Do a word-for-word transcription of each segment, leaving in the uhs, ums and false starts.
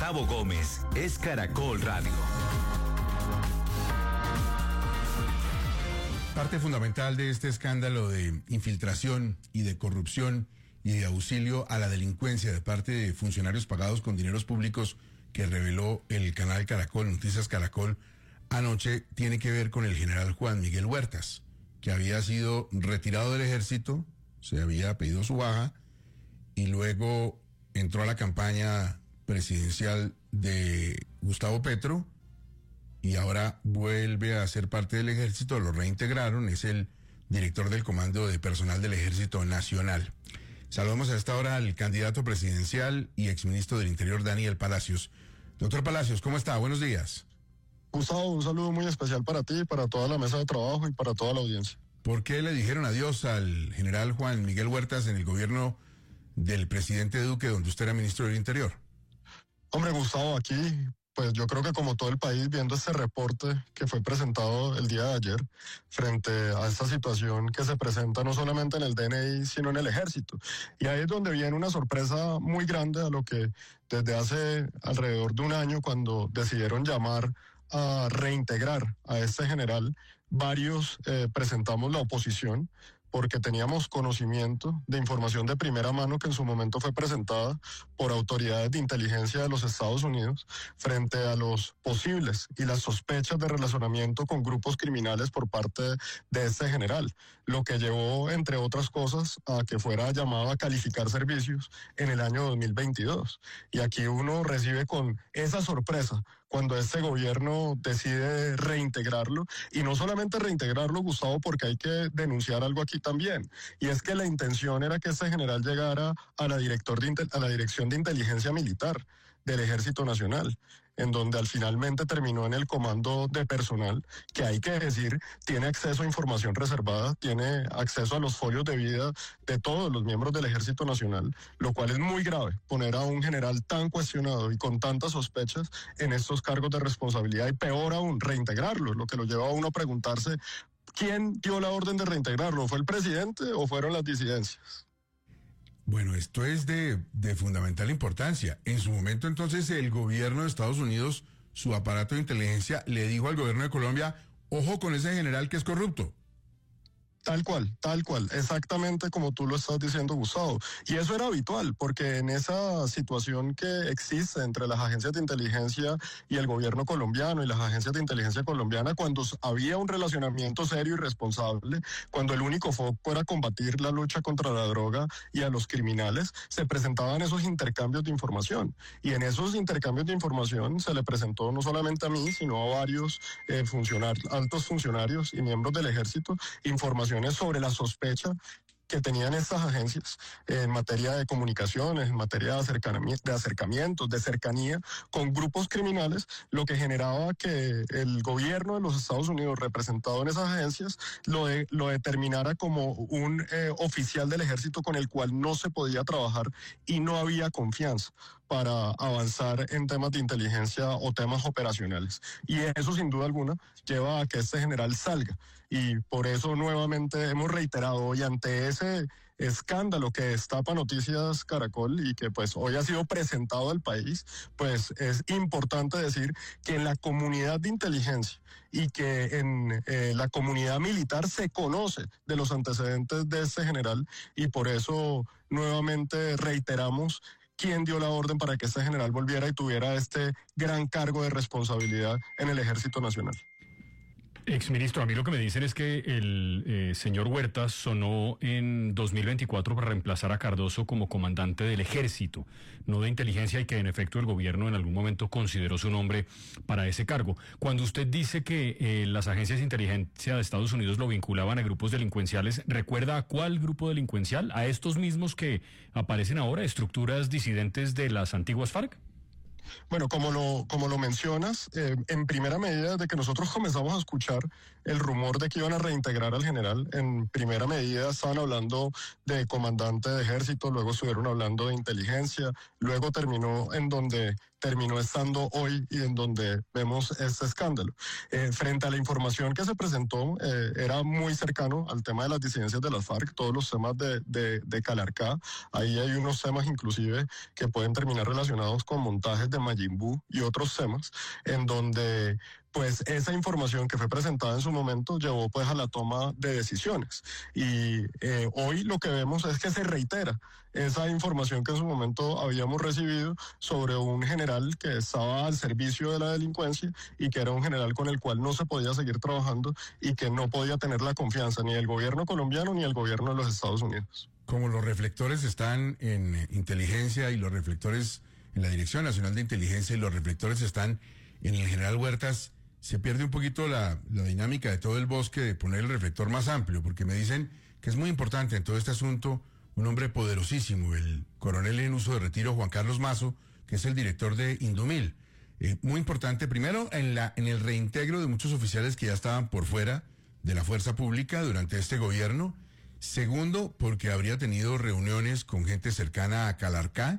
Gustavo Gómez es Caracol Radio. Parte fundamental de este escándalo de infiltración y de corrupción y de auxilio a la delincuencia de parte de funcionarios pagados con dineros públicos que reveló el canal Caracol, Noticias Caracol, anoche, tiene que ver con el general Juan Miguel Huertas, que había sido retirado del ejército, se había pedido su baja y luego entró a la campaña presidencial de Gustavo Petro y ahora vuelve a ser parte del ejército, lo reintegraron, es el director del Comando de Personal del Ejército Nacional. Saludamos a esta hora al candidato presidencial y exministro del Interior, Daniel Palacios. Doctor Palacios, ¿cómo está? Buenos días. Gustavo, un saludo muy especial para ti, para toda la mesa de trabajo y para toda la audiencia. ¿Por qué le dijeron adiós al general Juan Miguel Huertas en el gobierno del presidente Duque, donde usted era ministro del Interior? Hombre, Gustavo, aquí, pues yo creo que como todo el país, viendo este reporte que fue presentado el día de ayer, frente a esta situación que se presenta no solamente en el D N I, sino en el ejército. Y ahí es donde viene una sorpresa muy grande a lo que desde hace alrededor de un año, cuando decidieron llamar a reintegrar a este general, varios eh, presentamos la oposición, porque teníamos conocimiento de información de primera mano que en su momento fue presentada por autoridades de inteligencia de los Estados Unidos frente a los posibles y las sospechas de relacionamiento con grupos criminales por parte de este general, lo que llevó, entre otras cosas, a que fuera llamado a calificar servicios en el año dos mil veintidós. Y aquí uno recibe con esa sorpresa cuando este gobierno decide reintegrarlo, y no solamente reintegrarlo, Gustavo, porque hay que denunciar algo aquí también, y es que la intención era que este general llegara a la, director de, a la Dirección de Inteligencia Militar del Ejército Nacional, en donde al finalmente terminó en el Comando de Personal, que hay que decir, tiene acceso a información reservada, tiene acceso a los folios de vida de todos los miembros del Ejército Nacional, lo cual es muy grave, poner a un general tan cuestionado y con tantas sospechas en estos cargos de responsabilidad, y peor aún, reintegrarlo, lo que lo lleva a uno a preguntarse, ¿quién dio la orden de reintegrarlo? ¿Fue el presidente o fueron las disidencias? Bueno, esto es de, de fundamental importancia. En su momento, entonces, el gobierno de Estados Unidos, su aparato de inteligencia, le dijo al gobierno de Colombia, ojo con ese general que es corrupto. Tal cual, tal cual, exactamente como tú lo estás diciendo, Gustavo. Y eso era habitual, porque en esa situación que existe entre las agencias de inteligencia y el gobierno colombiano y las agencias de inteligencia colombiana, cuando había un relacionamiento serio y responsable, cuando el único foco era combatir la lucha contra la droga y a los criminales, se presentaban esos intercambios de información. Y en esos intercambios de información se le presentó no solamente a mí, sino a varios eh, funcionarios, altos funcionarios y miembros del ejército, información sobre la sospecha que tenían estas agencias en materia de comunicaciones, en materia de acercamientos, de acercamientos, de cercanía con grupos criminales, lo que generaba que el gobierno de los Estados Unidos, representado en esas agencias, lo, de, lo determinara como un eh, oficial del ejército con el cual no se podía trabajar y no había confianza para avanzar en temas de inteligencia o temas operacionales. Y eso, sin duda alguna, lleva a que este general salga. Y por eso nuevamente hemos reiterado hoy, ante ese escándalo que destapa Noticias Caracol y que pues hoy ha sido presentado al país, pues es importante decir que en la comunidad de inteligencia y que en eh, la comunidad militar se conoce de los antecedentes de este general, y por eso nuevamente reiteramos quién dio la orden para que este general volviera y tuviera este gran cargo de responsabilidad en el Ejército Nacional. Exministro, a mí lo que me dicen es que el eh, señor Huertas sonó en dos mil veinticuatro para reemplazar a Cardoso como comandante del ejército, no de inteligencia, y que en efecto el gobierno en algún momento consideró su nombre para ese cargo. Cuando usted dice que eh, las agencias de inteligencia de Estados Unidos lo vinculaban a grupos delincuenciales, ¿recuerda a cuál grupo delincuencial? ¿A estos mismos que aparecen ahora, estructuras disidentes de las antiguas FARC? Bueno, como lo, como lo mencionas, eh, en primera medida, desde que nosotros comenzamos a escuchar el rumor de que iban a reintegrar al general, en primera medida estaban hablando de comandante de ejército, luego estuvieron hablando de inteligencia, luego terminó en donde terminó estando hoy y en donde vemos este escándalo. Eh, frente a la información que se presentó, eh, era muy cercano al tema de las disidencias de las FARC, todos los temas de, de, de Calarcá. Ahí hay unos temas inclusive que pueden terminar relacionados con montajes de Majin Buu y otros temas, en donde pues esa información que fue presentada en su momento llevó pues a la toma de decisiones. Y eh, hoy lo que vemos es que se reitera esa información que en su momento habíamos recibido sobre un general que estaba al servicio de la delincuencia y que era un general con el cual no se podía seguir trabajando y que no podía tener la confianza ni del gobierno colombiano ni del gobierno de los Estados Unidos. Como los reflectores están en inteligencia y los reflectores en la Dirección Nacional de Inteligencia y los reflectores están en el general Huertas, se pierde un poquito la, la dinámica de todo el bosque de poner el reflector más amplio, porque me dicen que es muy importante en todo este asunto un hombre poderosísimo, el coronel en uso de retiro Juan Carlos Mazo, que es el director de Indomil. Eh, muy importante, primero, en, la, en el reintegro de muchos oficiales que ya estaban por fuera de la fuerza pública durante este gobierno. Segundo, porque habría tenido reuniones con gente cercana a Calarcá.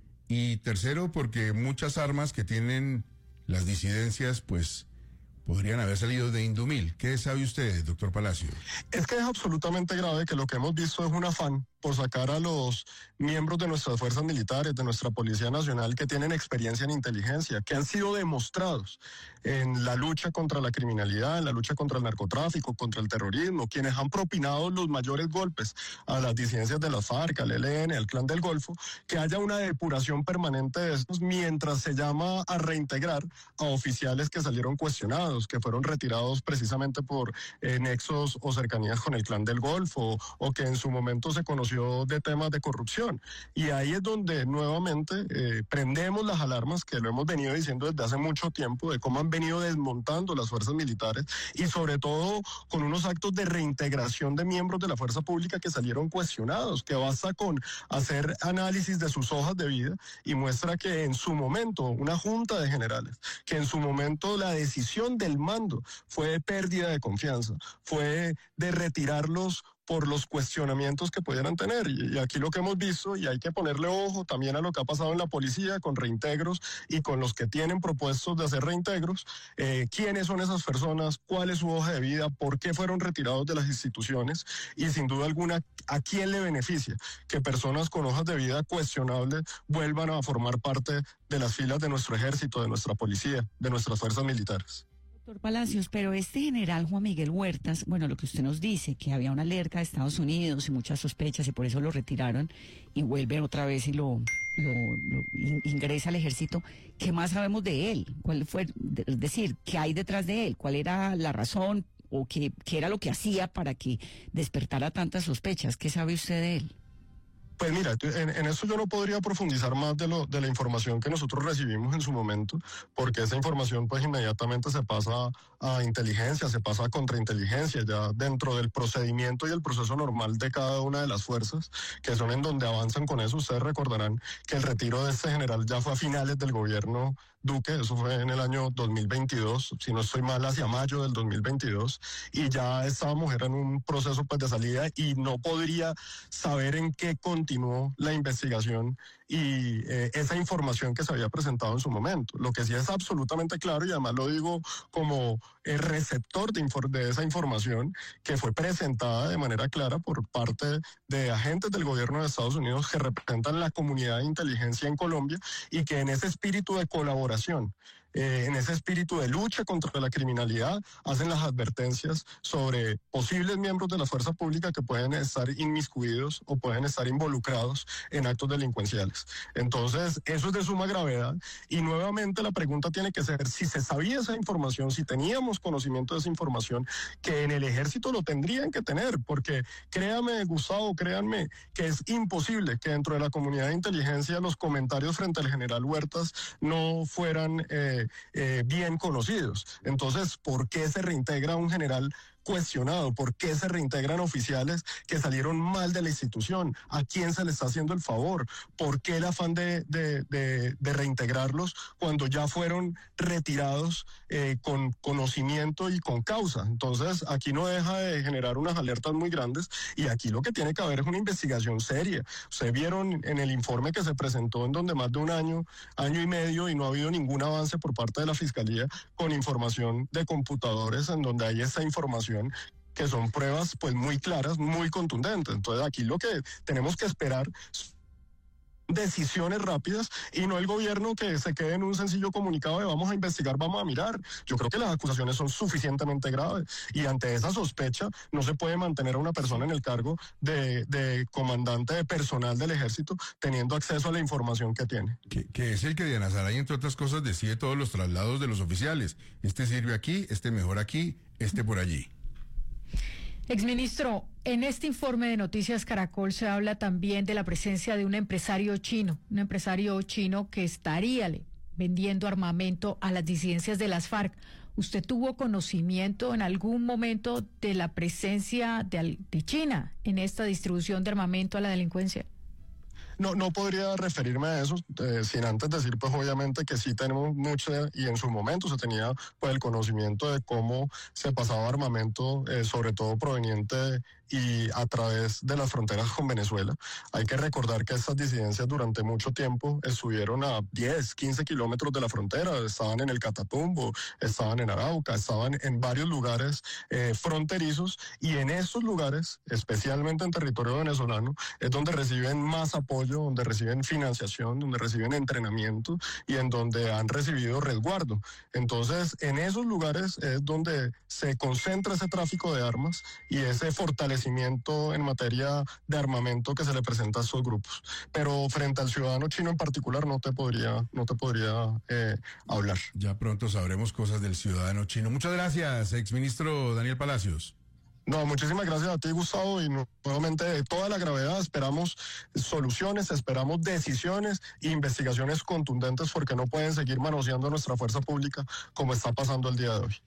Y tercero, porque muchas armas que tienen las disidencias, pues podrían haber salido de Indomil. ¿Qué sabe usted, doctor Palacio? Es que es absolutamente grave que lo que hemos visto es un afán por sacar a los miembros de nuestras fuerzas militares, de nuestra Policía Nacional, que tienen experiencia en inteligencia, que han sido demostrados en la lucha contra la criminalidad, en la lucha contra el narcotráfico, contra el terrorismo, quienes han propinado los mayores golpes a las disidencias de la FARC, al E L N, al Clan del Golfo, que haya una depuración permanente de estos mientras se llama a reintegrar a oficiales que salieron cuestionados, que fueron retirados precisamente por eh, nexos o cercanías con el Clan del Golfo, o que en su momento se conoció de temas de corrupción. Y ahí es donde nuevamente eh, prendemos las alarmas, que lo hemos venido diciendo desde hace mucho tiempo, de cómo han venido desmontando las fuerzas militares y sobre todo con unos actos de reintegración de miembros de la fuerza pública que salieron cuestionados, que basta con hacer análisis de sus hojas de vida y muestra que en su momento una junta de generales, que en su momento la decisión del mando fue de pérdida de confianza, fue de retirarlos por los cuestionamientos que pudieran tener. Y aquí lo que hemos visto, y hay que ponerle ojo también a lo que ha pasado en la policía con reintegros y con los que tienen propuestos de hacer reintegros, eh, quiénes son esas personas, cuál es su hoja de vida, por qué fueron retirados de las instituciones y sin duda alguna a quién le beneficia que personas con hojas de vida cuestionables vuelvan a formar parte de las filas de nuestro ejército, de nuestra policía, de nuestras fuerzas militares. Doctor Palacios, pero este general Juan Miguel Huertas, bueno, lo que usted nos dice, que había una alerta de Estados Unidos y muchas sospechas y por eso lo retiraron y vuelve otra vez y lo, lo, lo in, ingresa al ejército, ¿qué más sabemos de él? ¿Cuál fue, es decir, qué hay detrás de él? ¿Cuál era la razón o qué, qué era lo que hacía para que despertara tantas sospechas? ¿Qué sabe usted de él? Pues mira, en, en eso yo no podría profundizar más de lo de la información que nosotros recibimos en su momento, porque esa información pues inmediatamente se pasa a inteligencia, se pasa a contrainteligencia, ya dentro del procedimiento y el proceso normal de cada una de las fuerzas, que son en donde avanzan con eso. Ustedes recordarán que el retiro de este general ya fue a finales del gobierno Duque, eso fue en el año dos mil veintidós, si no estoy mal, hacia mayo del dos mil veintidós, y ya estábamos era en un proceso pues de salida y no podría saber en qué continuó la investigación y eh, esa información que se había presentado en su momento. Lo que sí es absolutamente claro, y además lo digo como el receptor de, de esa información, que fue presentada de manera clara por parte de agentes del gobierno de Estados Unidos que representan la comunidad de inteligencia en Colombia y que en ese espíritu de colaboración, Eh, en ese espíritu de lucha contra la criminalidad, hacen las advertencias sobre posibles miembros de la fuerza pública que pueden estar inmiscuidos o pueden estar involucrados en actos delincuenciales. Entonces, eso es de suma gravedad y nuevamente la pregunta tiene que ser si se sabía esa información, si teníamos conocimiento de esa información, que en el ejército lo tendrían que tener, porque créame, Gustavo, créanme, que es imposible que dentro de la comunidad de inteligencia los comentarios frente al general Huertas no fueran eh, Eh, bien conocidos. Entonces, ¿por qué se reintegra un general cuestionado por qué se reintegran oficiales que salieron mal de la institución, a quién se le está haciendo el favor, por qué el afán de, de, de, de reintegrarlos cuando ya fueron retirados eh, con conocimiento y con causa. Entonces, aquí no deja de generar unas alertas muy grandes y aquí lo que tiene que haber es una investigación seria. Ustedes vieron en el informe que se presentó en donde más de un año, año y medio, y no ha habido ningún avance por parte de la Fiscalía con información de computadores en donde hay esta información que son pruebas pues muy claras, muy contundentes. Entonces aquí lo que tenemos que esperar decisiones rápidas y no el gobierno que se quede en un sencillo comunicado de vamos a investigar, vamos a mirar. Yo creo que las acusaciones son suficientemente graves y ante esa sospecha no se puede mantener a una persona en el cargo de, de comandante de personal del ejército teniendo acceso a la información que tiene. Que, que es el que Diana Saray, entre otras cosas, decide todos los traslados de los oficiales. Este sirve aquí, este mejor aquí, este por allí. Exministro, en este informe de Noticias Caracol se habla también de la presencia de un empresario chino, un empresario chino que estaría vendiendo armamento a las disidencias de las FARC. ¿Usted tuvo conocimiento en algún momento de la presencia de, de China en esta distribución de armamento a la delincuencia? No, no podría referirme a eso, eh, sin antes decir, pues obviamente que sí tenemos mucha, y en su momento se tenía pues el conocimiento de cómo se pasaba armamento, eh, sobre todo proveniente y a través de las fronteras con Venezuela. Hay que recordar que estas disidencias durante mucho tiempo estuvieron a diez, quince kilómetros de la frontera, estaban en el Catatumbo, estaban en Arauca, estaban en varios lugares eh, fronterizos, y en esos lugares, especialmente en territorio venezolano, es donde reciben más apoyo, donde reciben financiación, donde reciben entrenamiento y en donde han recibido resguardo. Entonces, en esos lugares es donde se concentra ese tráfico de armas y ese fortalecimiento en materia de armamento que se le presenta a estos grupos. Pero frente al ciudadano chino en particular no te podría, no te podría eh, hablar. Ya pronto sabremos cosas del ciudadano chino. Muchas gracias, exministro Daniel Palacios. No, muchísimas gracias a ti, Gustavo, y nuevamente de toda la gravedad esperamos soluciones, esperamos decisiones e investigaciones contundentes porque no pueden seguir manoseando nuestra fuerza pública como está pasando el día de hoy.